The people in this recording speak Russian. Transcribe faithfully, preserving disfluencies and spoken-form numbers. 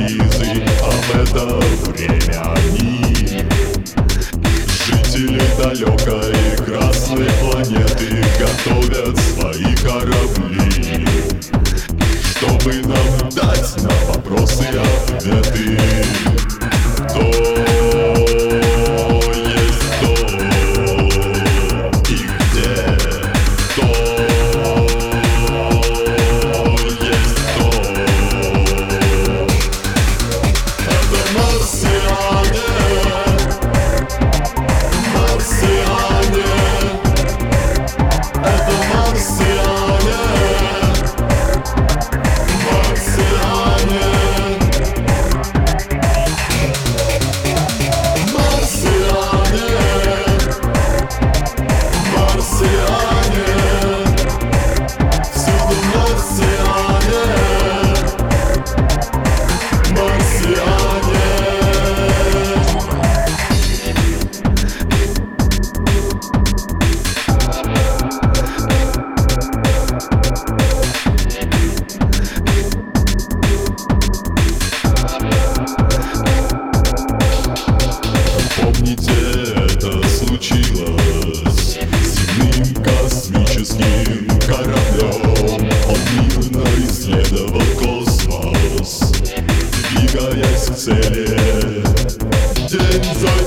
сюрпризы, а в это время они, жители далекой красной планеты, готовят свои корабли, чтобы нам дать на вопросы ответы. Кто есть кто и где? Кто есть кто? Это марсиане, марсиане, это марсиане, марсиане. Помните, это случилось земным космическим кораблем. Он мирно исследовал космос, двигаясь к цели. День за